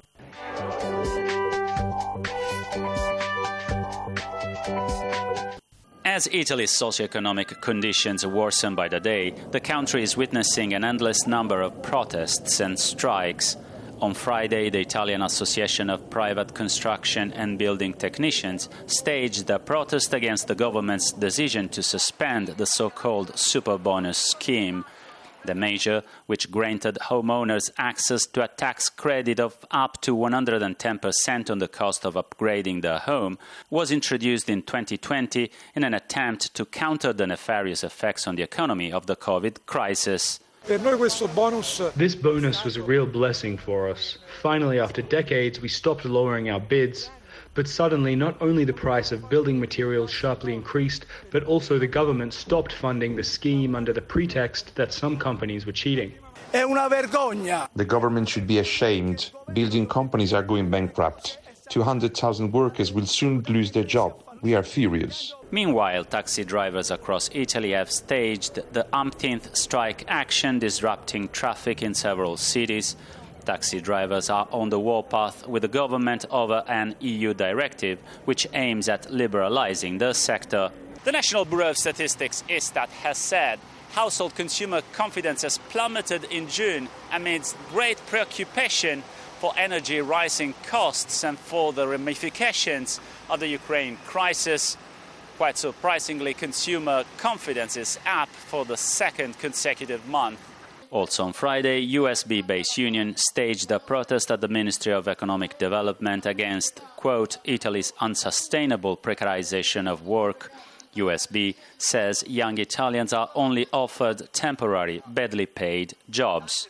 As Italy's socioeconomic conditions worsen by the day, the country is witnessing an endless number of protests and strikes. On Friday, the Italian Association of Private Construction and Building Technicians staged a protest against the government's decision to suspend the so-called Superbonus scheme. The measure, which granted homeowners access to a tax credit of up to one hundred ten percent on the cost of upgrading their home, was introduced in twenty twenty in an attempt to counter the nefarious effects on the economy of the COVID crisis. This bonus was a real blessing for us. Finally, after decades, we stopped lowering our bids. But suddenly, not only the price of building materials sharply increased, but also the government stopped funding the scheme under the pretext that some companies were cheating. The government should be ashamed. Building companies are going bankrupt. two hundred thousand workers will soon lose their job. We are furious. Meanwhile, taxi drivers across Italy have staged the umpteenth strike action, disrupting traffic in several cities. Taxi drivers are on the warpath with the government over an E U directive which aims at liberalizing the sector. The National Bureau of Statistics ISTAT has said household consumer confidence has plummeted in June amidst great preoccupation for energy rising costs and for the ramifications of the Ukraine crisis. Quite surprisingly, consumer confidence is up for the second consecutive month. Also on Friday, U S B-based union staged a protest at the Ministry of Economic Development against, quote, Italy's unsustainable precarization of work. U S B says young Italians are only offered temporary, badly paid jobs.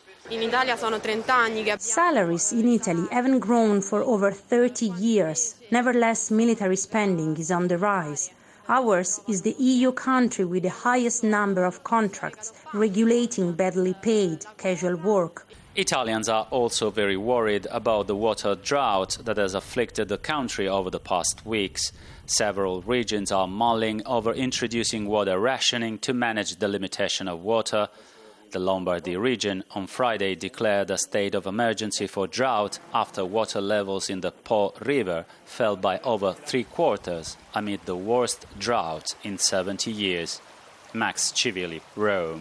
Salaries in Italy haven't grown for over thirty years. Nevertheless, military spending is on the rise. Ours is the E U country with the highest number of contracts regulating badly paid casual work. Italians are also very worried about the water drought that has afflicted the country over the past weeks. Several regions are mulling over introducing water rationing to manage the limitation of water. The Lombardy region on Friday declared a state of emergency for drought after water levels in the Po River fell by over three quarters amid the worst drought in seventy years. Max Civili, Rome.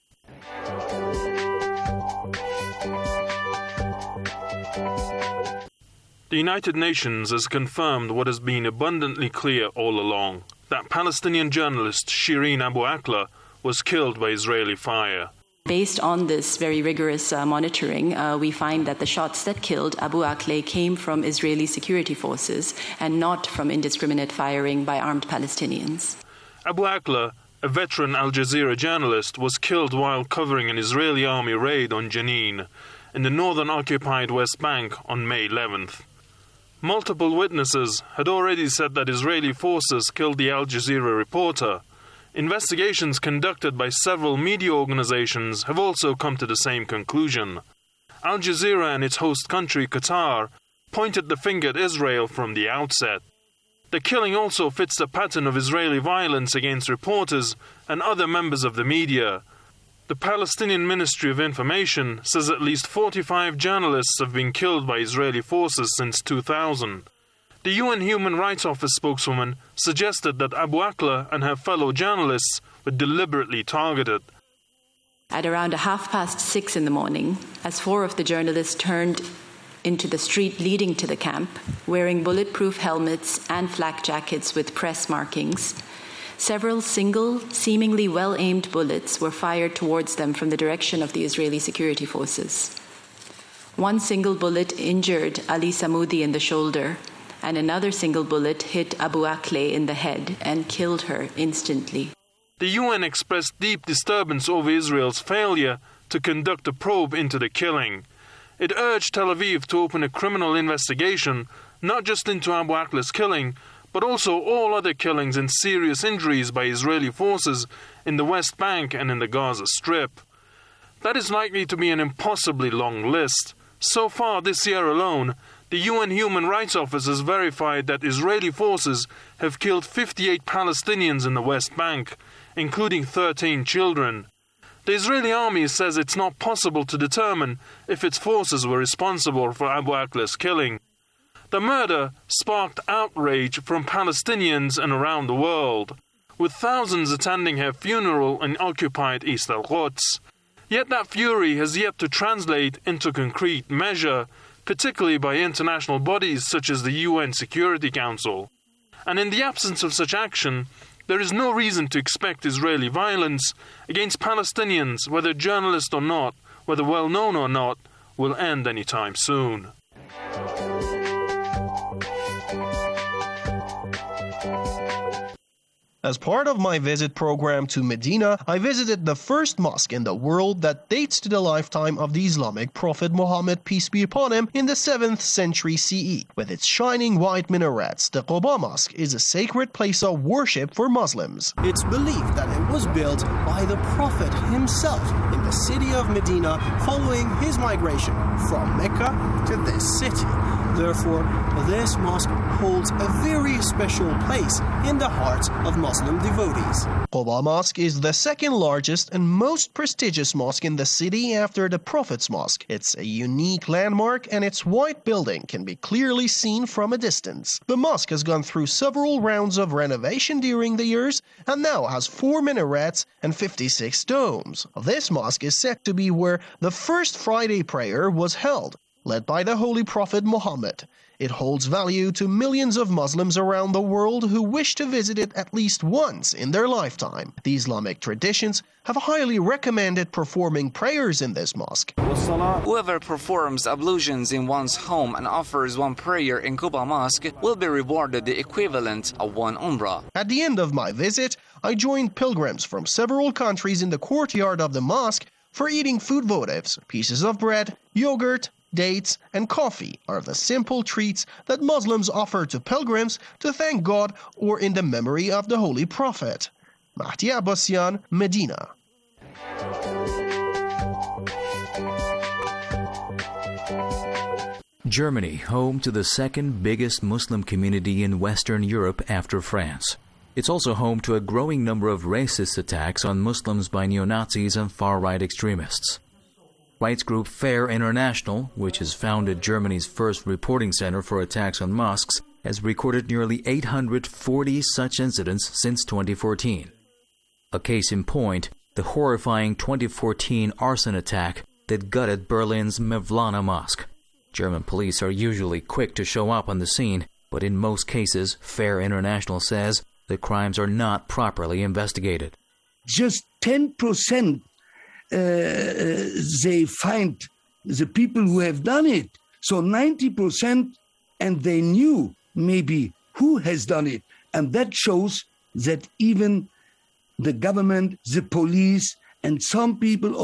The United Nations has confirmed what has been abundantly clear all along, that Palestinian journalist Shireen Abu Akleh was killed by Israeli fire. Based on this very rigorous uh, monitoring, uh, we find that the shots that killed Abu Akleh came from Israeli security forces and not from indiscriminate firing by armed Palestinians. Abu Akleh, a veteran Al Jazeera journalist, was killed while covering an Israeli army raid on Jenin in the northern occupied West Bank on May eleventh. Multiple witnesses had already said that Israeli forces killed the Al Jazeera reporter. Investigations conducted by several media organizations have also come to the same conclusion. Al Jazeera and its host country, Qatar, pointed the finger at Israel from the outset. The killing also fits the pattern of Israeli violence against reporters and other members of the media. The Palestinian Ministry of Information says at least forty-five journalists have been killed by Israeli forces since two thousand. The U N Human Rights Office spokeswoman suggested that Abu Akleh and her fellow journalists were deliberately targeted. At around a half past six in the morning, as four of the journalists turned into the street leading to the camp, wearing bulletproof helmets and flak jackets with press markings, several single, seemingly well-aimed bullets were fired towards them from the direction of the Israeli security forces. One single bullet injured Ali Samoudi in the shoulder, and another single bullet hit Abu Akleh in the head and killed her instantly. The U N expressed deep disturbance over Israel's failure to conduct a probe into the killing. It urged Tel Aviv to open a criminal investigation, not just into Abu Akleh's killing, but also all other killings and serious injuries by Israeli forces in the West Bank and in the Gaza Strip. That is likely to be an impossibly long list. So far this year alone, the U N Human Rights Office has verified that Israeli forces have killed fifty-eight Palestinians in the West Bank, including thirteen children. The Israeli army says it's not possible to determine if its forces were responsible for Abu Akleh's killing. The murder sparked outrage from Palestinians and around the world, with thousands attending her funeral in occupied East al-Quds. Yet that fury has yet to translate into concrete measure, particularly by international bodies such as the U N Security Council. And in the absence of such action, there is no reason to expect Israeli violence against Palestinians, whether journalists or not, whether well known or not, will end anytime soon. As part of my visit program to Medina, I visited the first mosque in the world that dates to the lifetime of the Islamic prophet Muhammad, peace be upon him, in the seventh century C E. With its shining white minarets, the Quba Mosque is a sacred place of worship for Muslims. It's believed that it was built by the prophet himself in the city of Medina following his migration from Mecca to this city. Therefore, this mosque holds a very special place in the hearts of Muslim devotees. Quba Mosque is the second largest and most prestigious mosque in the city after the Prophet's Mosque. It's a unique landmark and its white building can be clearly seen from a distance. The mosque has gone through several rounds of renovation during the years and now has four minarets and fifty-six domes. This mosque is said to be where the first Friday prayer was held, led by the Holy Prophet Muhammad. It holds value to millions of Muslims around the world who wish to visit it at least once in their lifetime. The Islamic traditions have highly recommended performing prayers in this mosque. Whoever performs ablutions in one's home and offers one prayer in Quba Mosque will be rewarded the equivalent of one umrah. At the end of my visit, I joined pilgrims from several countries in the courtyard of the mosque for eating food votives. Pieces of bread, yogurt, dates, and coffee are the simple treats that Muslims offer to pilgrims to thank God or in the memory of the Holy Prophet. Mahdi Abbasian, Medina. Germany, home to the second biggest Muslim community in Western Europe after France. It's also home to a growing number of racist attacks on Muslims by neo-Nazis and far-right extremists. Rights group FAIR International, which has founded Germany's first reporting center for attacks on mosques, has recorded nearly eight hundred forty such incidents since twenty fourteen. A case in point, the horrifying twenty fourteen arson attack that gutted Berlin's Mevlana Mosque. German police are usually quick to show up on the scene, but in most cases, FAIR International says the crimes are not properly investigated. Just ten percent uh, they find the people who have done it. So ninety percent, and they knew maybe who has done it. And that shows that even the government, the police, and some people